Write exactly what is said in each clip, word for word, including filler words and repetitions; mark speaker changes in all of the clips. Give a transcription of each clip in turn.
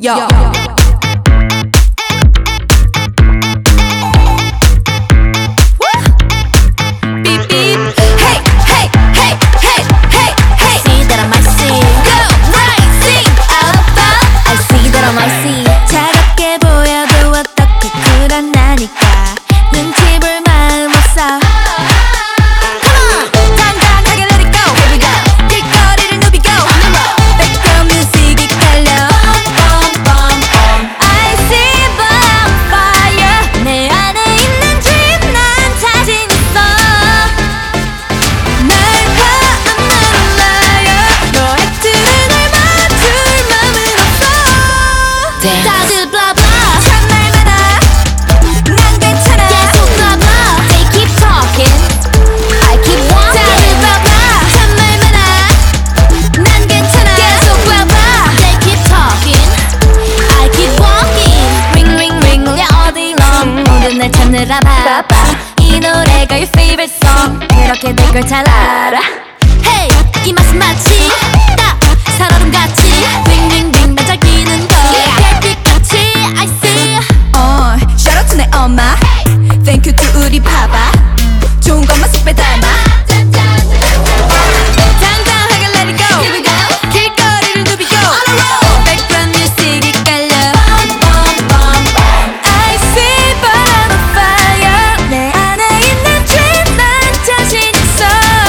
Speaker 1: Yo. Yo. Beep beep. Hey hey hey hey hey hey.
Speaker 2: See that I might see.
Speaker 1: Go right, sing up up.
Speaker 2: I see that I might see. 차갑게 보여도 어떻게 쿨한나니까 눈치 볼 마음 없어.
Speaker 1: 다들 blah blah 참 말마다 난 괜찮아
Speaker 2: 계속 blah blah They keep talking I keep walking
Speaker 1: 다들 blah blah 참 말마다 난 괜찮아
Speaker 2: 계속 blah blah They keep talking I keep walking Ring ring ring 울려 all day long 모든 날 찾느라 바빠 이 노래가 your favorite song 그렇게 될 걸 잘 알아 Hey 이 맛은 마치 딱 살얼음같이 ring ring ring 반짝이는 거 별빛같이 I see
Speaker 1: 어, shout out to 내 엄마 Thank you to 우리 파파 좋은 것만 쏙 빼닮아 당당하게 let it go Here we go 길거리를 누비고 On a roll Background music이 깔려 I see but I'm on fire 내 안에 있는 dream 난 자신 있어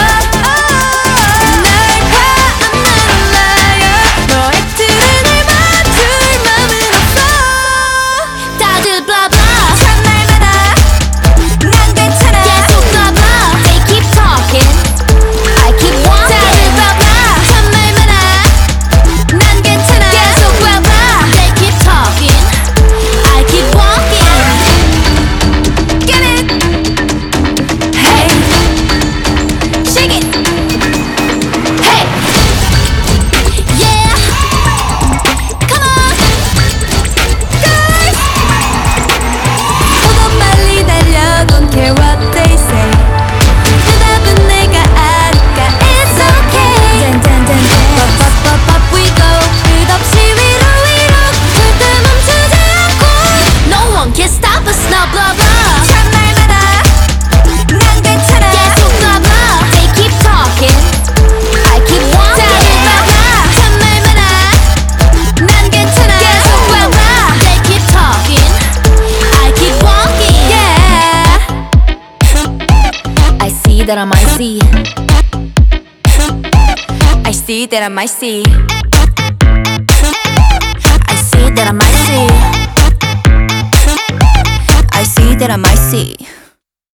Speaker 1: 날 봐 I'm not a liar 너의 틀을 날 맞출 맘은 없어
Speaker 2: 다들 blah blah
Speaker 1: 참 말마다 난 괜찮아
Speaker 2: 계속 blah blah They keep talking I keep walking
Speaker 1: 다들 blah blah 참 말마다 난 괜찮아
Speaker 2: 계속 blah blah They keep talking I keep walking
Speaker 1: Get it Hey Shake it Hey
Speaker 2: Yeah
Speaker 1: Come on Guys 보고 빨리 달려 Don't care what they say 대답은 내가 아니까 It's okay Up up up up we go 끝없이 위로 위로 절대 멈추지 않고
Speaker 2: No one can stop us now blah blah
Speaker 1: 참 말마다 난 괜찮아
Speaker 2: 계속 blah blah They keep talking I keep walking
Speaker 1: 다들 blah blah 참 말마다 난 괜찮아
Speaker 2: 계속 blah blah They keep talking I keep walking
Speaker 1: Yeah
Speaker 2: I see that I might see
Speaker 1: I see that I might see
Speaker 2: I see that I might see
Speaker 1: I see that I might see